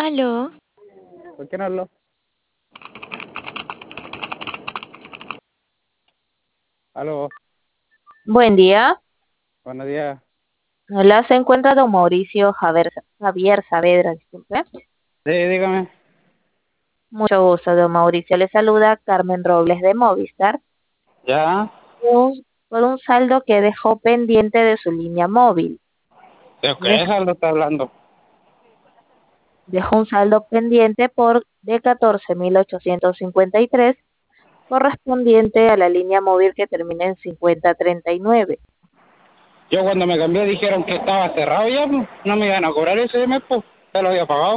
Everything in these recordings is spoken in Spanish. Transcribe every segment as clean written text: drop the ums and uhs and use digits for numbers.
Aló, ¿Por qué no hablo? Aló, Buen día. buenos días. Hola, se encuentra don Mauricio Javier Saavedra, disculpe. Sí, dígame. Mucho gusto, don Mauricio. Le saluda Carmen Robles de Movistar ¿Ya? por un saldo que dejó pendiente de su línea móvil. ¿De Y es, qué saldo está hablando? dejó un saldo pendiente de 14.853 correspondiente a la línea móvil que termina en 5039. Yo cuando me cambié dijeron que estaba cerrado ya, pues. No me iban a cobrar ese mes, pues. Ya lo había pagado.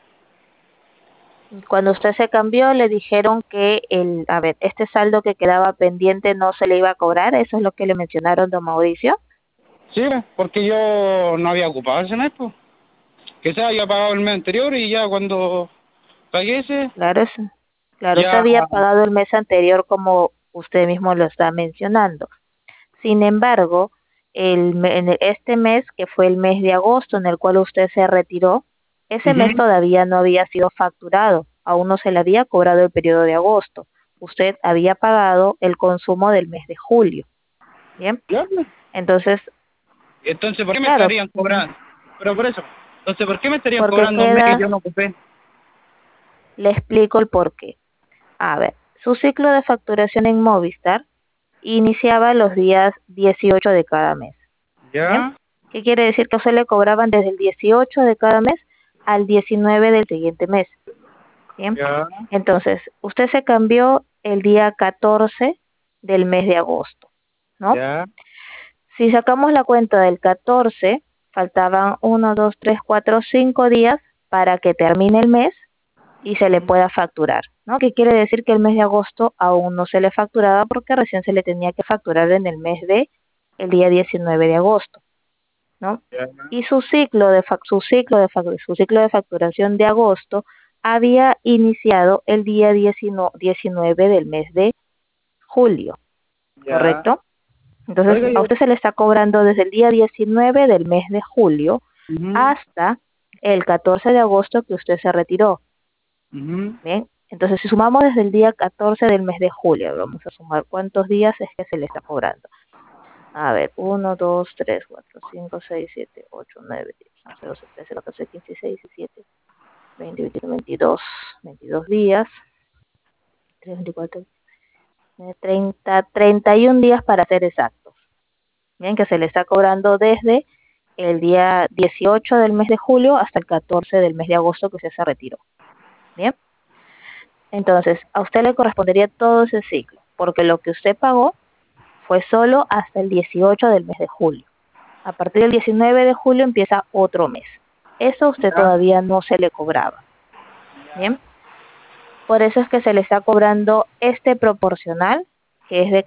Cuando usted se cambió, le dijeron que este saldo que quedaba pendiente no se le iba a cobrar. ¿Eso es lo que le mencionaron, don Mauricio? Sí, pues, porque yo no había ocupado ese mes, pues. Que se había pagado el mes anterior y ya cuando pagué ese, Claro, claro, se ya... había pagado el mes anterior como usted mismo lo está mencionando. Sin embargo, en este mes, que fue el mes de agosto en el cual usted se retiró, ese mes Ujú. todavía no había sido facturado, aún no se le había cobrado el periodo de agosto. Usted había pagado el consumo del mes de julio. Bien, Ya, pues. entonces, Entonces, ¿por qué me claro, estarían cobrando? Pero por eso. Entonces, ¿por qué me estarían porque cobrando un mes y queda, yo no ocupé? le explico el porqué. A ver, su ciclo de facturación en Movistar iniciaba los días 18 de cada mes. ¿Bien? Ya, ¿Qué quiere decir? Que a usted le cobraban desde el 18 de cada mes al 19 del siguiente mes. ¿Bien? ya, Entonces, usted se cambió el día 14 del mes de agosto, ¿no? ya, Si sacamos la cuenta del 14, faltaban 1, 2, 3, 4, 5 días para que termine el mes y se le pueda facturar, ¿no? Que quiere decir que el mes de agosto aún no se le facturaba porque recién se le tenía que facturar en el mes de el día 19 de agosto, ¿no? ya, Y su ciclo de facturación de agosto había iniciado el día 19 del mes de julio, ya. ¿correcto? Entonces, Oiga, a yo... usted se le está cobrando desde el día 19 del mes de julio Ujú, hasta el 14 de agosto que usted se retiró. ujú. Bien, entonces si sumamos desde el día 14 del mes de julio, vamos a sumar cuántos días es que se le está cobrando. A ver, 1, 2, 3, 4, 5, 6, 7, 8, 9, 10, 11, 12, 13, 14, 15, 16, 17, 20, 21, 22, 22 días, 3, 24, 30, 31 días para ser exactos. Bien, que se le está cobrando desde el día 18 del mes de julio hasta el 14 del mes de agosto que usted se retiró. Bien. Entonces, a usted le correspondería todo ese ciclo, porque lo que usted pagó fue solo hasta el 18 del mes de julio. A partir del 19 de julio empieza otro mes. Eso a usted Ya, todavía no se le cobraba. Bien, por eso es que se le está cobrando este proporcional, que es de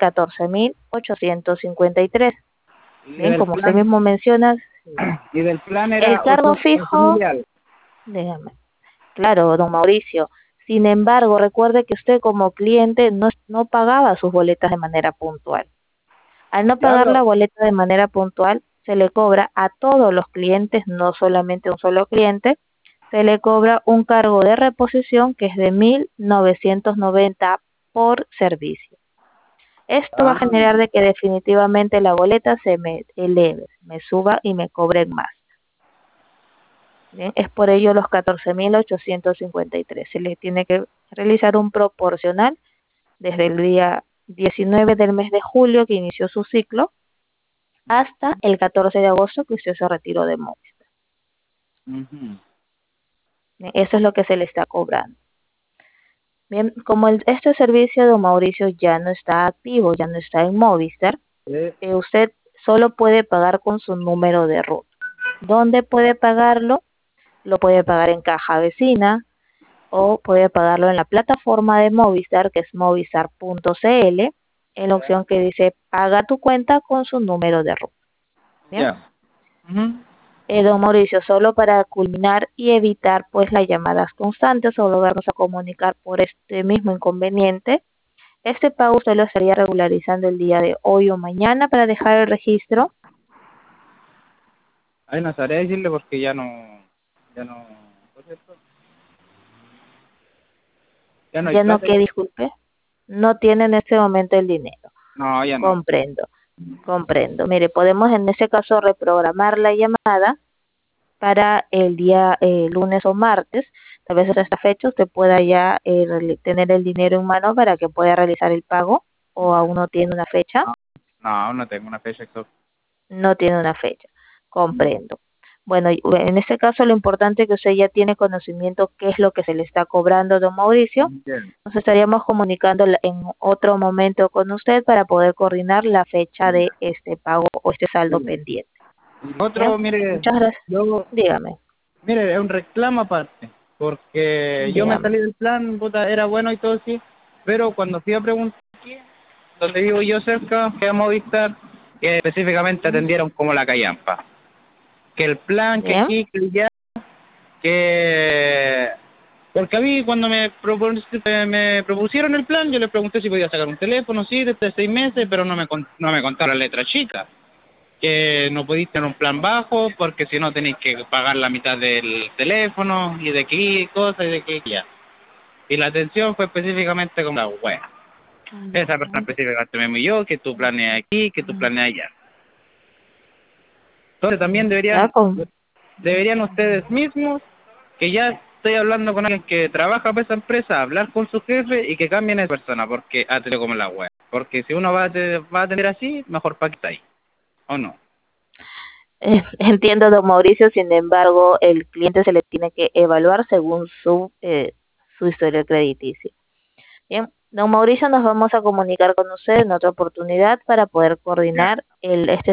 14.853. y Bien, del como usted plan, mismo menciona, y del plan el era cargo 8 fijo, miliares. déjame, claro, don Mauricio. Sin embargo, recuerde que usted como cliente no pagaba sus boletas de manera puntual. Al no Ya, pagar la pero, boleta de manera puntual, se le cobra a todos los clientes, no solamente a un solo cliente, se le cobra un cargo de reposición que es de 1.990 por servicio. Esto va a ah, generar de que definitivamente la boleta se me eleve, me suba y me cobren más. Bien, es por ello los 14.853. Se le tiene que realizar un proporcional desde el día 19 del mes de julio que inició su ciclo hasta el 14 de agosto que usted se retiró de Movistar. ujú. Bien, eso es lo que se le está cobrando. Bien, como este servicio de Mauricio ya no está activo, ya no está en Movistar, usted solo puede pagar con su número de ruta. ¿Dónde puede pagarlo? Lo puede pagar en caja vecina o puede pagarlo en la plataforma de Movistar, que es movistar.cl, en la opción que dice paga tu cuenta con su número de ruta. Bien. Ya. Ujú. Don Mauricio, solo para culminar y evitar pues las llamadas constantes o volvernos a comunicar por este mismo inconveniente, este pago usted lo estaría regularizando el día de hoy o mañana para dejar el registro. Ay, no sabría decirle porque ya no, ¿por cierto? Ya no hay Ya no plata. que, disculpe, no tiene en este momento el dinero. No, ya no. Comprendo, comprendo. Mire, podemos en ese caso reprogramar la llamada para el día lunes o martes. Tal vez hasta esta fecha usted pueda ya tener el dinero en mano para que pueda realizar el pago, o aún no tiene una fecha. No, no, no tengo una fecha exacta. No tiene una fecha. Comprendo. Bueno, en este caso lo importante es que usted ya tiene conocimiento qué es lo que se le está cobrando, don Mauricio. Bien. Nos estaríamos comunicando en otro momento con usted para poder coordinar la fecha de este pago o este saldo pendiente. Otro, Bien, mire, muchas gracias. yo, Dígame, mire, es un reclamo aparte, porque yo me dígame. salí del plan, puta, era bueno y todo sí, pero cuando fui a preguntar aquí, donde vivo yo cerca, que a Movistar, que específicamente atendieron como la callampa, que el plan, que Bien, aquí, que ya, que... Porque a mí cuando me propusieron el plan, yo les pregunté si podía sacar un teléfono, sí, desde 6 meses, pero no me contaron la letra chica, que no podéis tener un plan bajo porque si no tenéis que pagar la mitad del teléfono y de aquí cosas y de aquí ya. Y la atención fue específicamente como la wea. Esa persona específicamente me yo, que tú planeas aquí, que tú planeas allá. Entonces también ya deberían ustedes mismos, que ya estoy hablando con alguien que trabaja para esa empresa, hablar con su jefe y que cambien esa persona porque ha tenido como la wea. Porque si uno va a tener así, mejor para que está ahí, ¿o no? entiendo, don Mauricio. Sin embargo, el cliente se le tiene que evaluar según su historial crediticio. Bien, don Mauricio, nos vamos a comunicar con usted en otra oportunidad para poder Ya. coordinar este